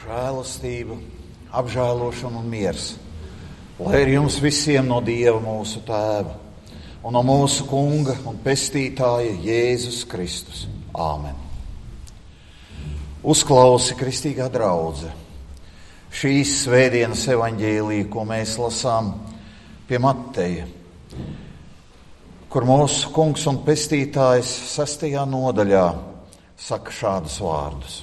žēlastība, apžēlošana un miers, lai ir jums visiem no Dieva mūsu Tēva un no mūsu Kunga un Pestītāja Jēzus Kristus. Āmen. Uzklausi, kristīgā draudze, šīs svētdienas evaņģēliju, ko mēs lasām pie Mateja, kur mūsu Kungs un Pestītājs 6. nodaļā saka šādus vārdus.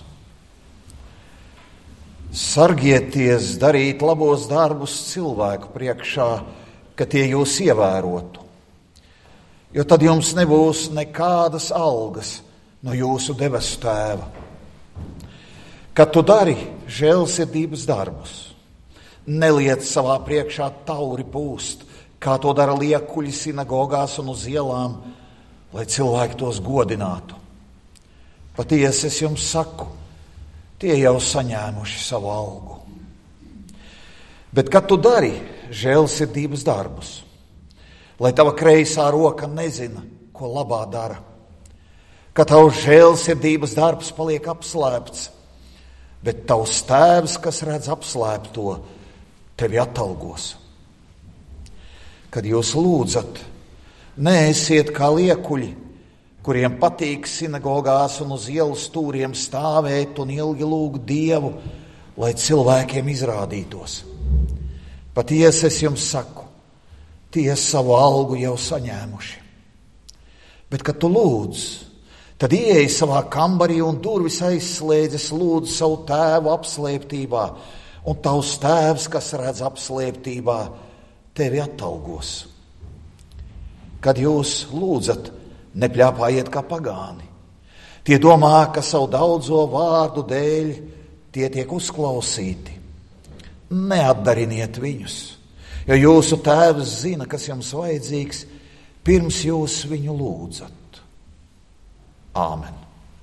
Sargieties darīt labos darbus cilvēku priekšā, ka tie jūs ievērotu, jo tad jums nebūs nekādas algas no jūsu debesu Tēva. Kad tu dari žēlsirdības darbus, neliec savā priekšā tauri pūst, kā to dara liekuļi sinagogās un uz ielām, lai cilvēki tos godinātu. Patiesi es jums saku, tie jau saņēmuši savu algu. Bet kad tu dari žēlsirdības darbus, lai tava kreisā roka nezina, ko labā dara, ka tavs žēlsirdības darbs paliek apslēpts, bet tavs Tēvs, kas redz apslēpto, tevi atalgos. Kad jūs lūdzat, neesiet kā liekuļi, kuriem patīk sinagogās un uz ielu stūriem stāvēt un ilgi lūgt Dievu, lai cilvēkiem izrādītos. Patiesi es jums saku, tie savu algu jau saņēmuši. Bet, kad tu lūdz, tad ieej savā kambarī un durvis aizslēdzes, lūdz savu Tēvu apslēptībā, un tavs Tēvs, kas redz apslēptībā, tevi atalgos. Kad jūs lūdzat, nepļāpājiet kā pagāni. Tie domā, ka savu daudzo vārdu dēļ tie tiek uzklausīti. Neatdariniet viņus, jo jūsu Tēvs zina, kas jums vajadzīgs, pirms jūs viņu lūdzat. Āmen.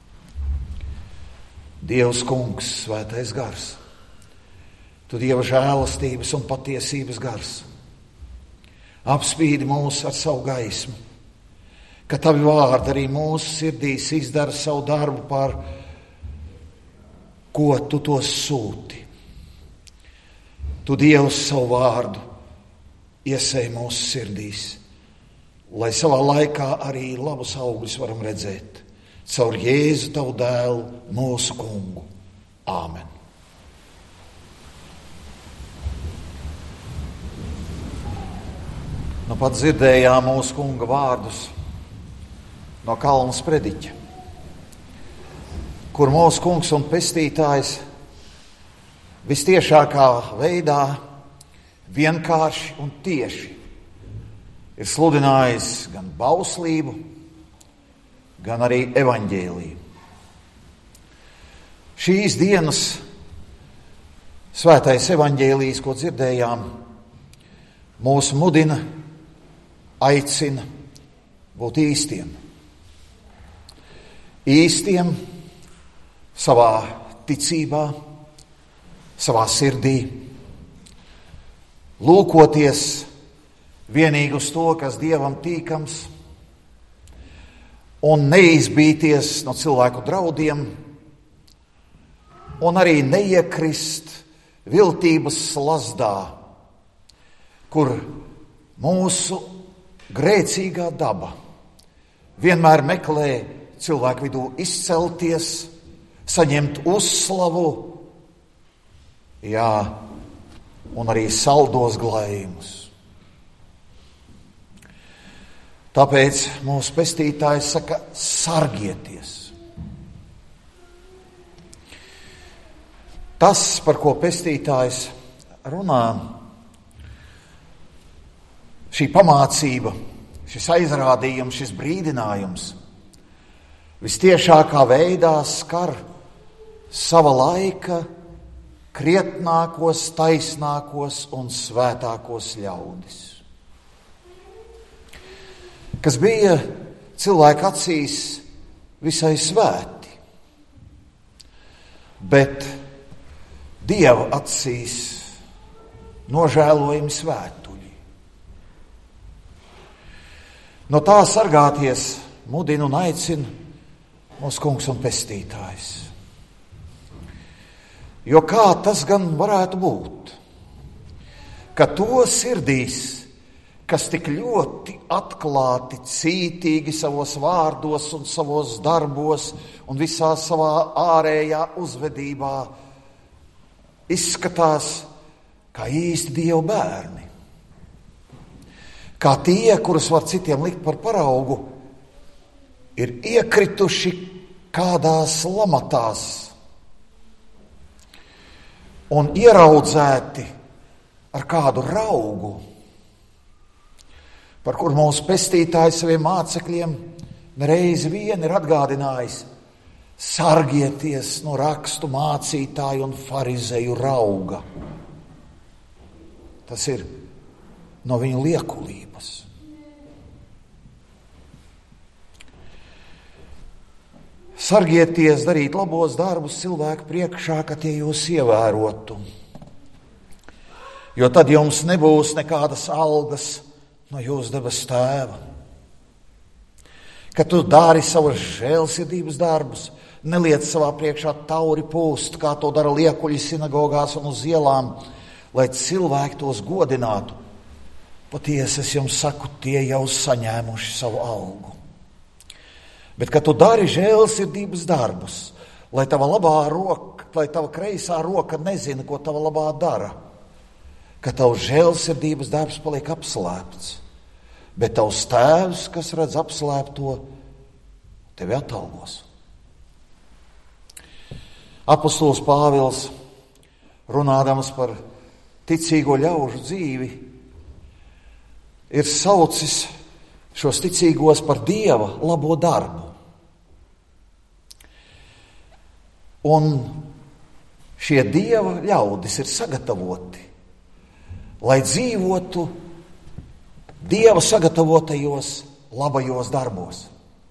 Dievs Kungs, svētais gars, tu Dieva žēlastības un patiesības gars, apspīdi mūs ar savu gaismu, ka tavi vārdi arī mūsu sirdīs izdara savu darbu, par ko tu tos sūti. Tu, Dievs, savu vārdu iesēj mūsu sirdīs, lai savā laikā arī labus augļus varam redzēt caur Jēzu tavu dēlu, mūsu Kungu. Āmen. Nu pat dzirdējām mūsu Kunga vārdus no Kalna sprediķa, kur mūsu Kungs un Pestītājs vistiešākā veidā, vienkārši un tieši ir sludinājis gan bauslību, gan arī evaņģēliju. Šīs dienas svētais evaņģēlijs, ko dzirdējām, mūs mudina, aicina būt īstiem. Īstiem savā ticībā, savā sirdī, lūkoties vienīgi uz to, kas Dievam tīkams, un neizbīties no cilvēku draudiem, un arī neiekrist viltības slazdā, kur mūsu grēcīgā daba vienmēr meklē cilvēku vidū izcelties, saņemt uzslavu, un arī saldos glājumus. Tāpēc mūsu Pestītājs saka, sargieties. Tas, par ko Pestītājs runā, šī pamācība, šis aizrādījums, šis brīdinājums, vistiešākā veidā skar sava laika krietnākos, taisnākos un svētākos ļaudis, kas bija cilvēku acīs visai svēti, bet Dieva acīs nožēlojami svētuļi. No tā sargāties mudina un aicina mūsu Kungs un Pestītājs. Jo kā tas gan varētu būt, ka to sirdīs, kas tik ļoti atklāti, cītīgi savos vārdos un savos darbos un visā savā ārējā uzvedībā izskatās kā īsti Dieva bērni. Kā tie, kurus var citiem likt par paraugu, ir iekrituši kādās lamatās un ieraudzēti ar kādu raugu, par kur mūsu pestītājs saviem mācekļiem nereiz vien ir atgādinājis: sargieties no rakstu mācītāju un farizeju rauga. Tas ir no viņu liekulības. Sargieties darīt labos darbus cilvēku priekšā, ka tie jūs ievērotu. Jo tad jums nebūs nekādas algas no jūsu debes tēva. Kad tu dari savas žēlsirdības darbus, neliec savā priekšā tauri pūst, kā to dara liekuļi sinagogās un uz ielām, lai cilvēki tos godinātu. Patiesi es jums saku, tie jau saņēmuši savu algu. Bet kad tu dari žēlsirdības darbus, lai tava kreisā roka nezina, ko tava labā dara, ka tavs žēlsirdības darbs paliek apslēpts, bet tavs tēvs, kas redz apslēpto, tevi atalgos. Apostols Pāvils, runādams par ticīgo ļaužu dzīvi, ir saucis šos ticīgos par Dieva labo darbu. Un šie Dieva ļaudis ir sagatavoti, lai dzīvotu Dieva sagatavotajos labajos darbos.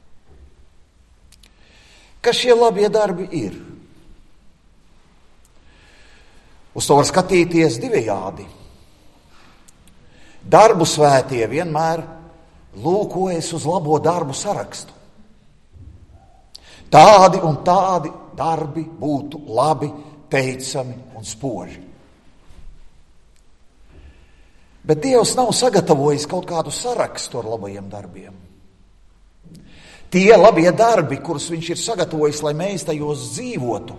Kas šie labie darbi ir? Uz to var skatīties divējādi. Darbu svētie vienmēr lūkojas uz labo darbu sarakstu. Tādi un tādi darbi būtu labi, teicami un spoži. Bet Dievs nav sagatavojis kaut kādu sarakstu ar labajiem darbiem. Tie labie darbi, kurus viņš ir sagatavojis, lai mēs tajos dzīvotu,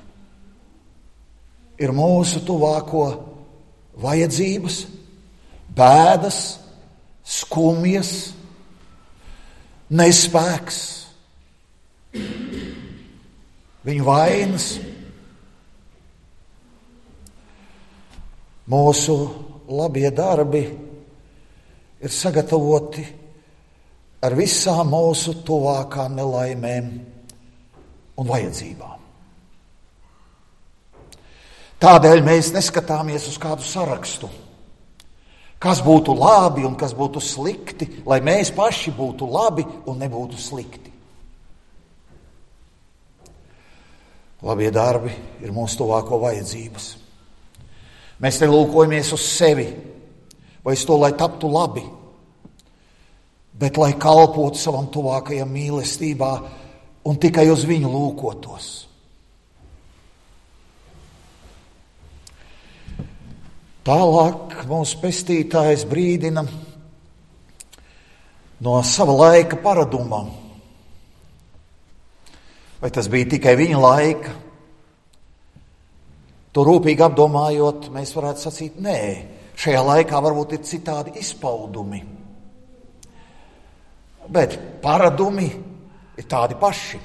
ir mūsu tuvāko vajadzības, bēdas, skumjas, nespēks, viņu vainas. Mūsu labie darbi ir sagatavoti ar visām mūsu tuvākām nelaimēm un vajadzībām. Tādēļ mēs neskatāmies uz kādu sarakstu, kas būtu labi un kas būtu slikti, lai mēs paši būtu labi un nebūtu slikti. Labie darbi ir mūsu tuvāko vajadzības. Mēs nelūkojamies uz sevi vai uz to, lai taptu labi, bet lai kalpotu savam tuvākajam mīlestībā un tikai uz viņu lūkotos. Tālāk mūsu pestītājs brīdina no sava laika paraduma. Vai tas bija tikai viņa laika? To rūpīgi apdomājot, mēs varētu sacīt, nē, šajā laikā varbūt ir citādi izpaudumi. Bet paradumi ir tādi paši.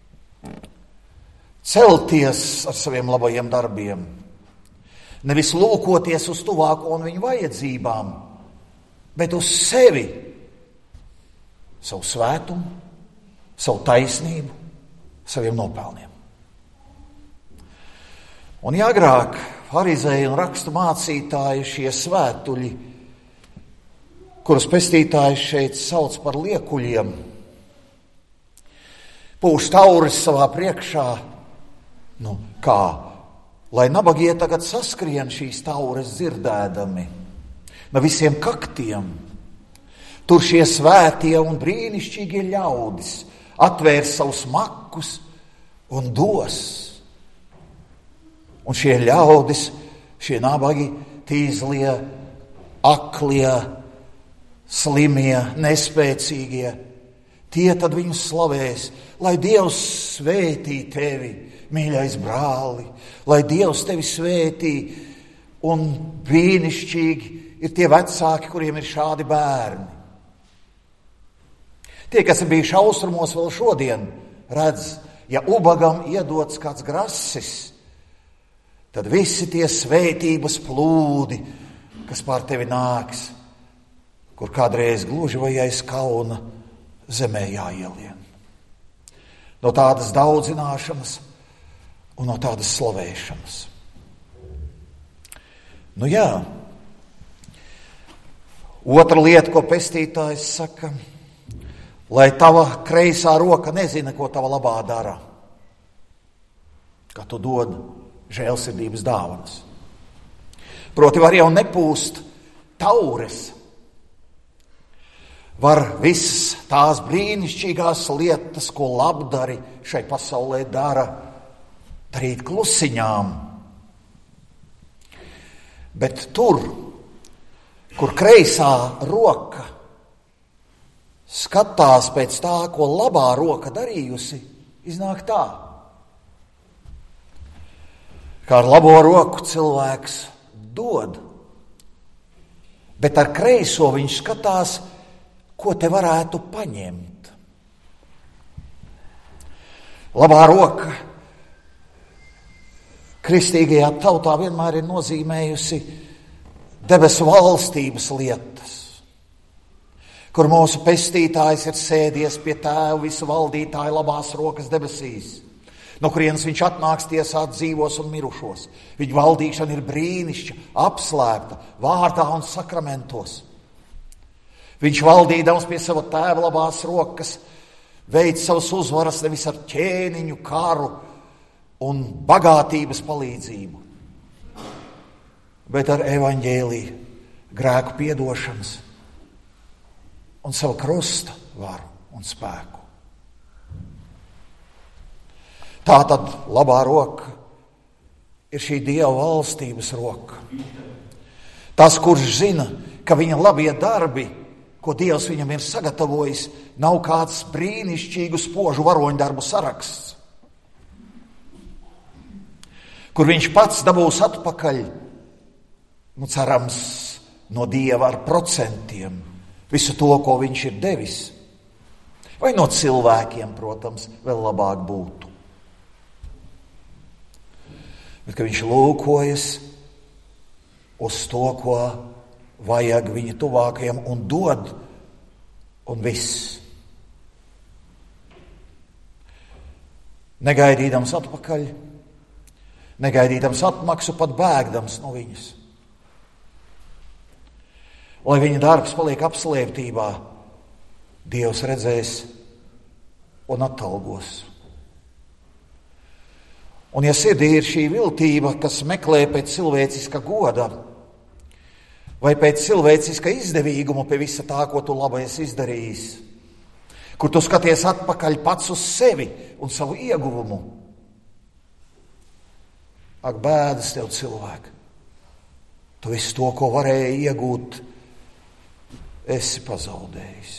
Celties ar saviem labajiem darbiem. Nevis lūkoties uz tuvāko un viņu vajadzībām, bet uz sevi, savu svētumu, savu taisnību, saviem nopelniem. Un ja agrāk farizēji un rakstu mācītāji, šie svētuļi, kurus pestītājs šeit sauc par liekuļiem, pūš tauris savā priekšā, kā, lai nabagie tagad saskrien šīs taures dzirdēdami, no visiem kaktiem. Tur šie svētie un brīnišķīgie ļaudis atvērs savus makus un dos. Un šie ļaudis, šie nabagi, tīzlie, aklie, slimie, nespēcīgie, tie tad viņus slavēs. Lai Dievs svētī tevi, mīļais brāli, lai Dievs tevi svētī, un brīnišķīgi ir tie vecāki, kuriem ir šādi bērni. Tie, kas ir bijuši austrumos vēl šodien, redz, ja ubagam iedots kāds grasis, tad visi tie svētības plūdi, kas pār tevi nāks, kur kādreiz gluži vai aiz kauna zemē jāielien. No tādas daudzināšanas un no tādas slavēšanas. Nu jā, otra lieta, ko pestītājs saka, lai tava kreisā roka nezina, ko tava labā dara, ka tu dod žēlsirdības dāvanas. Proti var jau nepūst taures, var visas tās brīnišķīgās lietas, ko labdari šai pasaulē dara, darīt klusiņām. Bet tur, kur kreisā roka skatās pēc tā, ko labā roka darījusi, iznāk tā. Kā ar labo roku cilvēks dod, bet ar kreiso viņš skatās, ko te varētu paņemt. Labā roka kristīgajā tautā vienmēr ir nozīmējusi debesu valstības lietas, kur mūsu pestītājs ir sēdies pie Tēva visu valdītāju labās rokas debesīs, no kurienes viņš atnāks tiesāt dzīvos un mirušos. Viņa valdīšana ir brīnišķa, apslēpta vārdā un sakramentos. Viņš valdīdams pie sava Tēva labās rokas veic savas uzvaras nevis ar ķēniņu, karu un bagātības palīdzību, bet ar evaņģēliju, grēku piedošanas un savu krusta varu un spēku. Tātad labā roka ir šī Dieva valstības roka. Tas, kurš zina, ka viņa labie darbi, ko Dievs viņam ir sagatavojis, nav kāds brīnišķīgu spožu varoņdarbu saraksts, kur viņš pats dabūs atpakaļ, cerams, no Dieva ar procentiem, visu to, ko viņš ir devis. Vai no cilvēkiem, protams, vēl labāk būtu. Bet ka viņš lūkojas uz to, ko vajag viņa tuvākajam un dod, un viss. Negaidīdams atpakaļ, negaidīdams atmaksu, pat bēgdams no viņas. Lai viņa darbs paliek apslēptībā, Dievs redzēs un atalgos. Un ja sirdī ir šī viltība, kas meklē pēc cilvēciska goda, vai pēc cilvēciska izdevīguma pie visa tā, ko tu labi esi izdarījis, kur tu skaties atpakaļ pats uz sevi un savu ieguvumu, ak, bēdas tev, cilvēki, tu visu to, ko varēji iegūt, esi pazaudējis.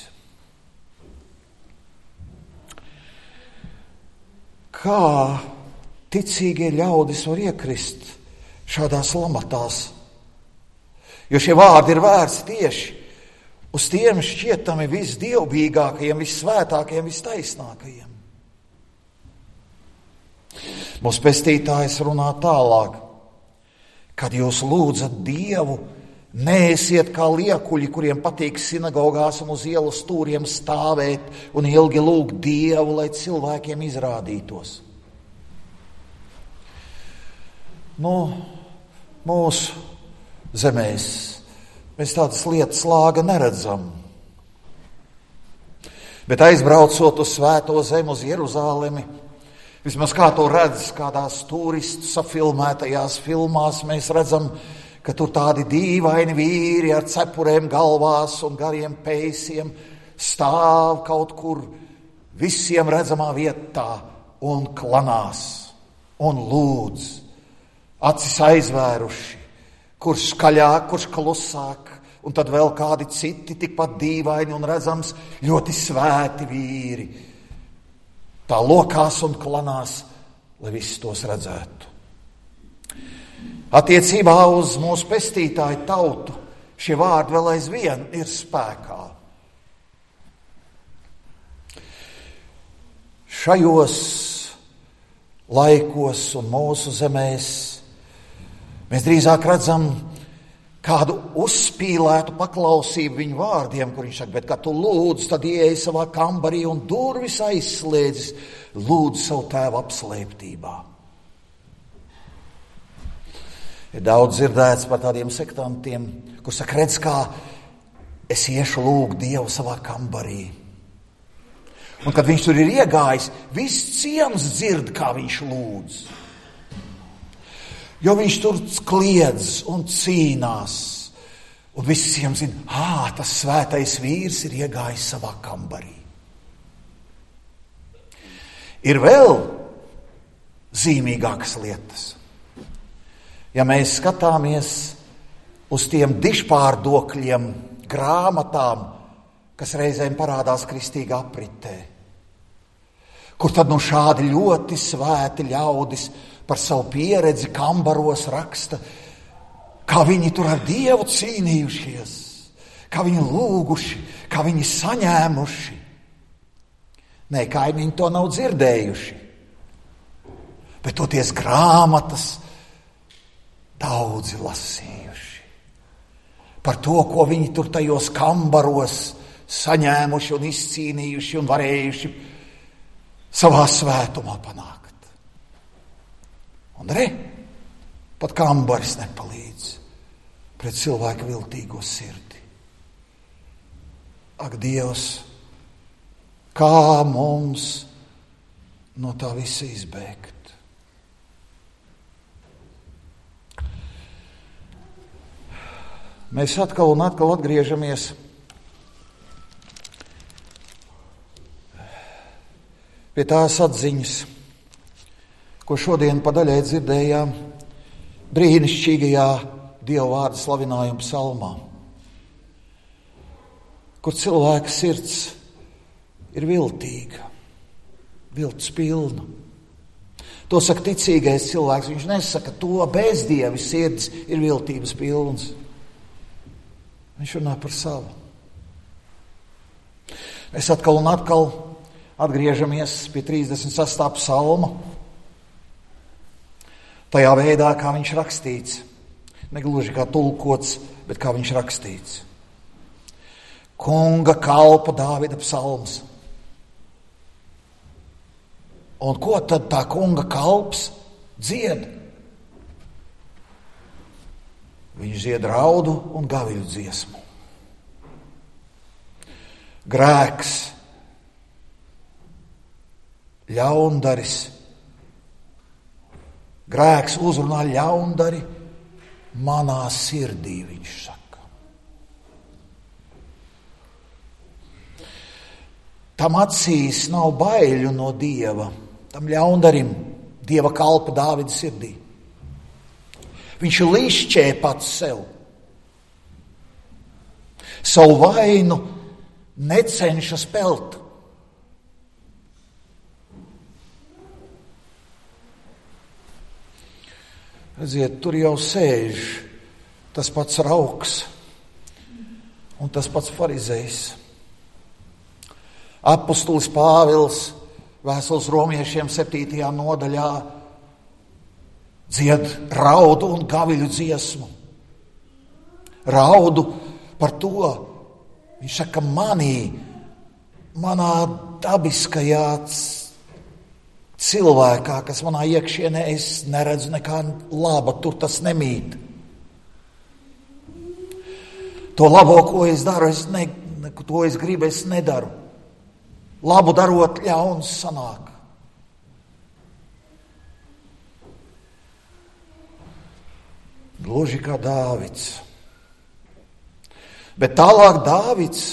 Kā ticīgie ļaudis var iekrist šādās lamatās? Jo šie vārdi ir vērsti tieši uz tiem šķietami visdievbijīgākajiem, vissvētākajiem, vistaisnākajiem. Mūsu pestītājs runā tālāk, kad jūs lūdzat Dievu, neesiet kā liekuļi, kuriem patīk sinagogās un uz ielas stūriem stāvēt un ilgi lūgt Dievu, lai cilvēkiem izrādītos. Mūsu zemēs mēs tādas lietas lāga neredzam. Bet aizbraucot uz Svēto zemi, uz Jeruzalemi, vismaz kā to redz kādās turistu safilmētajās filmās, mēs redzam, ka tur tādi dīvaini vīri ar cepurēm galvās un gariem peisiem stāv kaut kur visiem redzamā vietā un klanās un lūdz acis aizvēruši, kurš skaļāk, kurš klusāk, un tad vēl kādi citi tikpat dīvaini un redzams ļoti svēti vīri. Tā lokās un klanās, lai visi tos redzētu. Attiecībā uz mūsu pestītāju tautu šie vārdi vēl aizvien ir spēkā. Šajos laikos un mūsu zemēs mēs drīzāk redzam kādu uzspīlētu paklausību viņu vārdiem, kur viņš saka, bet, kad tu lūdz, tad ieej savā kambarī un durvis aizslēdzis, lūdz savu tēvu apslēptībā. Ir daudz dzirdēts par tādiem sektantiem, kur saka, redz, kā es iešu lūgt Dievu savā kambarī. Un kad viņš tur ir iegājis, viss ciems dzird, kā viņš lūdz. Jo viņš tur kliedz un cīnās. Un visiem zina, tas svētais vīrs ir iegājis savā kambarī. Ir vēl zīmīgākas lietas. Ja mēs skatāmies uz tiem dižpārdokļiem, grāmatām, kas reizēm parādās kristīgā apritē, kur tad šādi ļoti svēti ļaudis par savu pieredzi kambaros raksta, kā viņi tur ar Dievu cīnījušies, kā viņi lūguši, kā viņi saņēmuši. Nē, kaimiņi to nav dzirdējuši, bet toties grāmatas daudzi lasījuši. Par to, ko viņi tur tajos kambaros saņēmuši un izcīnījuši un varējuši savā svētumā panākt. Un pat kambaris nepalīdz pret cilvēka viltīgo sirdi. Ak, Dievs, kā mums no tā visa izbēgt? Mēs atkal un atkal atgriežamies pie tās atziņas, ko šodien pa daļai dzirdējām brīnišķīgajā Dieva vārda slavinājuma psalmā, kur cilvēka sirds ir viltīga, viltus pilna. To saka ticīgais cilvēks, viņš nesaka to bezdievi sirds ir viltības pilns. Viņš runā par savu. Mēs atkal un atkal atgriežamies pie 36. psalma. Tajā veidā, kā viņš rakstīts. Negluži kā tulkots, bet kā viņš rakstīts. Kunga kalpa Dāvida psalms. Un ko tad tā kunga kalps dzied? Viņš dzied raudu un gaviļu dziesmu. Grēks, ļaundaris, grēks uzrunā ļaundari manā sirdī, viņš saka. Tam acīs nav baiļu no Dieva, tam ļaundarim, Dieva kalpa Dāvida sirdī. Viņš lišķē pats sev. Savu vainu necenšas pelt. Redziet, tur jau sēž tas pats rauks un tas pats farizejs. Apostolis Pāvils vēstules romiešiem 7. nodaļā dzied raudu un gaviļu dziesmu. Raudu par to. Viņš saka, manā dabiskajā cilvēkā, kas manā iekšienē, es neredzu nekā laba, tur tas nemīt. To labo, ko es daru, to es gribu, es nedaru. Labu darot, ļauns sanāk. Gluži kā Dāvids. Bet tālāk Dāvids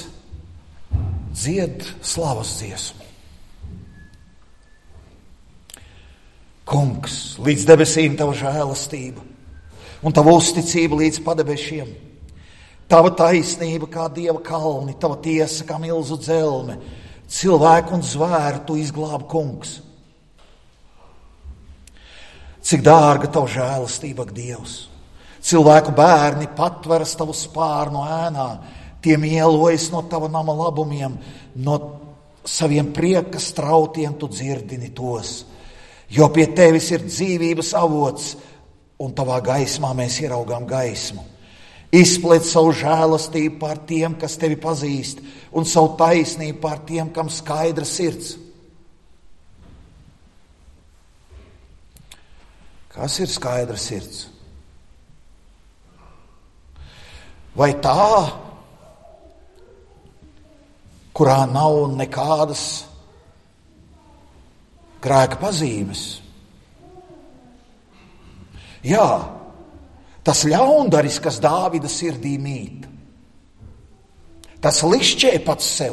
dzied slavas dziesmu. Kungs, līdz debesīm tava žēlastība un tava uzticība līdz padebešiem. Tava taisnība kā Dieva kalni, tava tiesa kā milzu dzelme. Cilvēku un zvēru tu izglābi, Kungs. Cik dārga tava žēlastība, ak, Dievs. Cilvēku bērni patveras tavu spārnu ēnā, tiem ielojas no tava nama labumiem, no saviem prieka strautiem tu dzirdini tos. Jo pie tevis ir dzīvības avots, un tavā gaismā mēs ieraugām gaismu. Izplet savu žēlastību pār tiem, kas tevi pazīst, un savu taisnību pār tiem, kam skaidra sirds. Kas ir skaidra sirds? Vai tā, kurā nav nekādas grēka pazīmes? Jā, tas ļaundaris, kas Dāvida sirdī mīt, tas lišķē pats sev.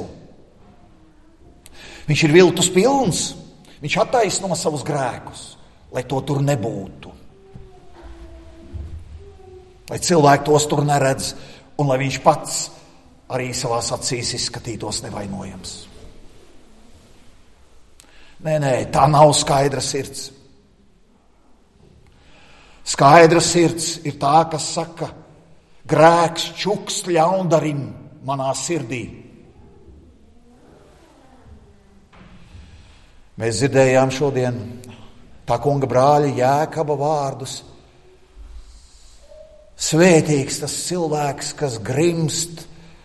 Viņš ir viltus pilns, viņš attaisno savus grēkus, lai to tur nebūtu. Lai cilvēki tos tur neredz, un lai viņš pats arī savās acīs izskatītos nevainojams. Nē, tā nav skaidra sirds. Skaidra sirds ir tā, kas saka, grēks čukst ļaundarim manā sirdī. Mēs dzirdējām šodien tā kunga brāļa Jēkaba vārdus. Svētīgs tas cilvēks, kas grimst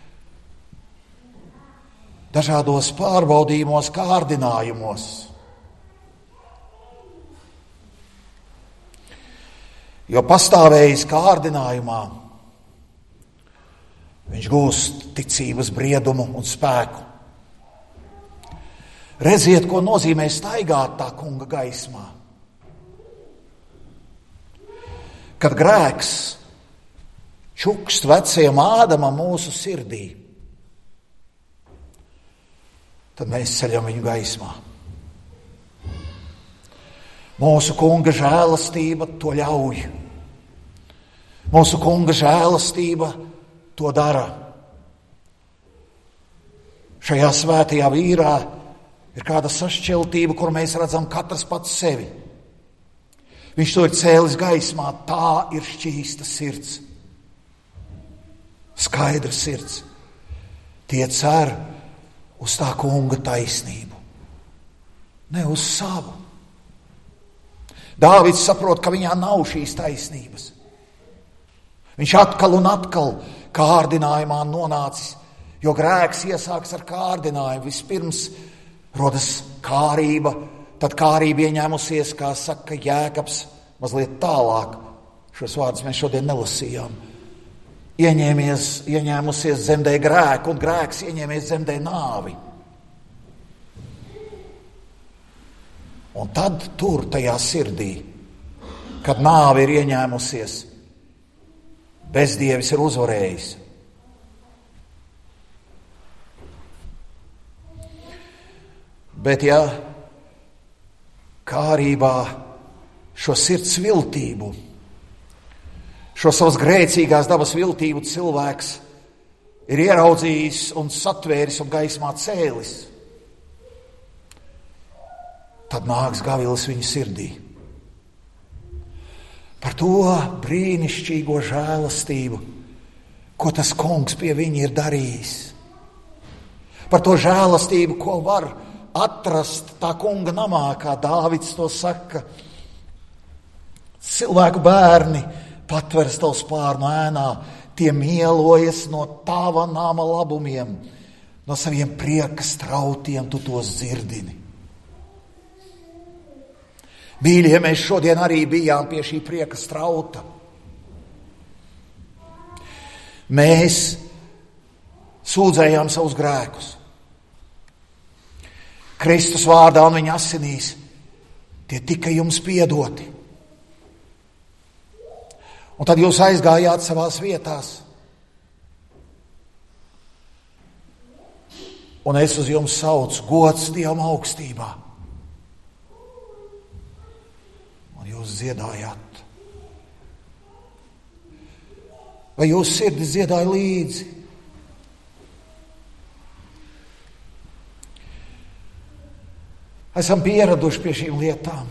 dažādos pārbaudījumos, kārdinājumos. Jo pastāvējis kārdinājumā, viņš gūst ticības briedumu un spēku. Redziet, ko nozīmē staigāt tā kunga gaismā. Kad grēks čukst vecajam Ādamam mūsu sirdī, tad mēs ceļam viņu gaismā. Mūsu kunga žēlastība to ļauj. Mūsu kunga žēlastība to dara. Šajā svētajā vīrā ir kāda sašķeltība, kur mēs redzam katrs pats sevi. Viņš to ir cēlis gaismā, tā ir šķīsta sirds. Skaidra sirds. Tie cer uz tā kunga taisnību, ne uz savu. Dāvids saprot, ka viņā nav šīs taisnības. Viņš atkal un atkal kārdinājumā nonācis, jo grēks iesāks ar kārdinājumu. Vispirms rodas kārība, tad kārība ieņēmusies, kā saka Jēkabs, mazliet tālāk. Šos vārdus mēs šodien nelasījām. Ieņēmusies zemdē grēku, un grēks ieņēmies zemdē nāvi. Un tad tur, tajā sirdī, kad nāve ir ieņēmusies, bezdievis ir uzvarējis. Bet ja kārībā šo sirds viltību, šo savas grēcīgās dabas viltību cilvēks ir ieraudzījis un satvēris un gaismā cēlis, tad nāks gavilis viņa sirdī. Par to brīnišķīgo žēlastību, ko tas kungs pie viņa ir darījis. Par to žēlastību, ko var atrast tā kunga namā, kā Dāvids to saka. Cilvēku bērni patveras tavu spārnu ēnā, tie mielojas no tava nama labumiem, no saviem prieka strautiem tu tos dzirdini. Mīļie, mēs šodien arī bijām pie šī prieka strauta. Mēs sūdzējām savus grēkus. Kristus vārdā un viņa asinīs tie tika jums piedoti. Un tad jūs aizgājāt savās vietās. Un es uz jums saucu: gods Dievam augstībā. jūs dziedājāt? Vai jūs sirdis dziedāja līdzi? Esam pieraduši pie šīm lietām,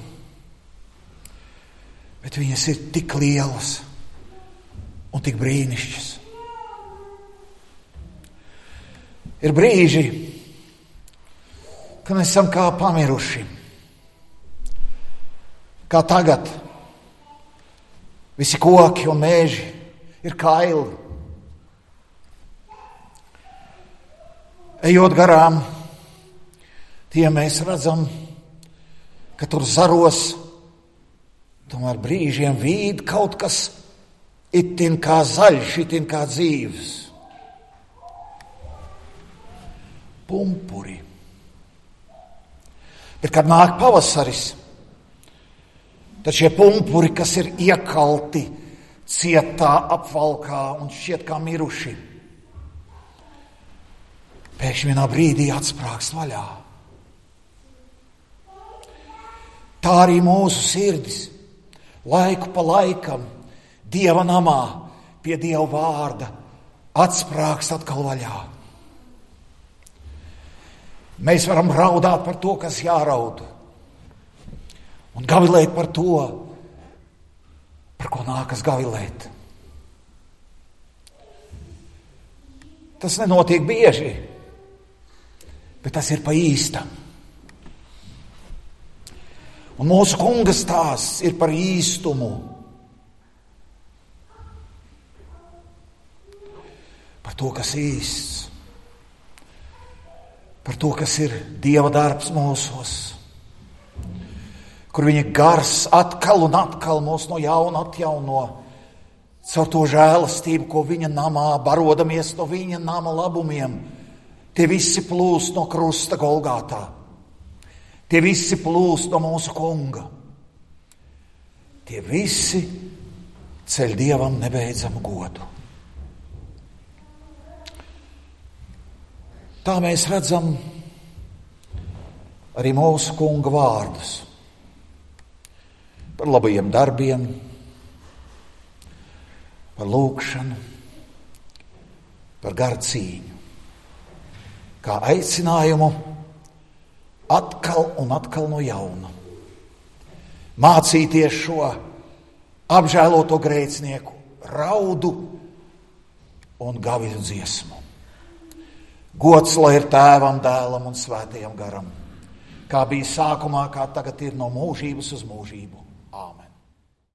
bet viņas ir tik lielas un tik brīnišķas. Ir brīži, kad mēs esam kā pamiruši. Kā tagad. Visi koki un meži ir kaili. Ejot garām, tie mēs redzam, ka tur zaros tomēr brīžiem vīd kaut kas itin kā zaļš, itin kā dzīves. Pumpuri. Bet, kad nāk pavasaris, tad šie pumpuri, kas ir iekalti cietā apvalkā un šķiet kā miruši, pēkšņi vienā brīdī atsprāgst vaļā. Tā arī mūsu sirdis laiku pa laikam Dieva namā pie Dieva vārda atsprāgst atkal vaļā. Mēs varam raudāt par to, kas jāraud, un gavilēt par to, par ko nākas gavilēt. Tas nenotiek bieži, bet tas ir pa īstam. Un mūsu Kunga stāsts ir par īstumu. Par to, kas īsts. Par to, kas ir Dieva darbs mūsos. Kur viņa gars atkal un atkal mūs no jauna atjauno. Caur to žēlastību, ko viņa namā, barodamies no viņa nama labumiem. Tie visi plūst no krusta Golgātā. Tie visi plūst no mūsu Kunga. Tie visi ceļ Dievam nebeidzamu godu. Tā mēs redzam arī mūsu Kunga vārdus par labajiem darbiem, par lūgšanu, par garu cīņu, kā aicinājumu atkal un atkal no jauna mācīties šo apžēloto grēcinieku raudu un gaviļu dziesmu. Gods lai ir Tēvam, Dēlam un Svētajam garam, kā bija sākumā, kā tagad ir no mūžības uz mūžību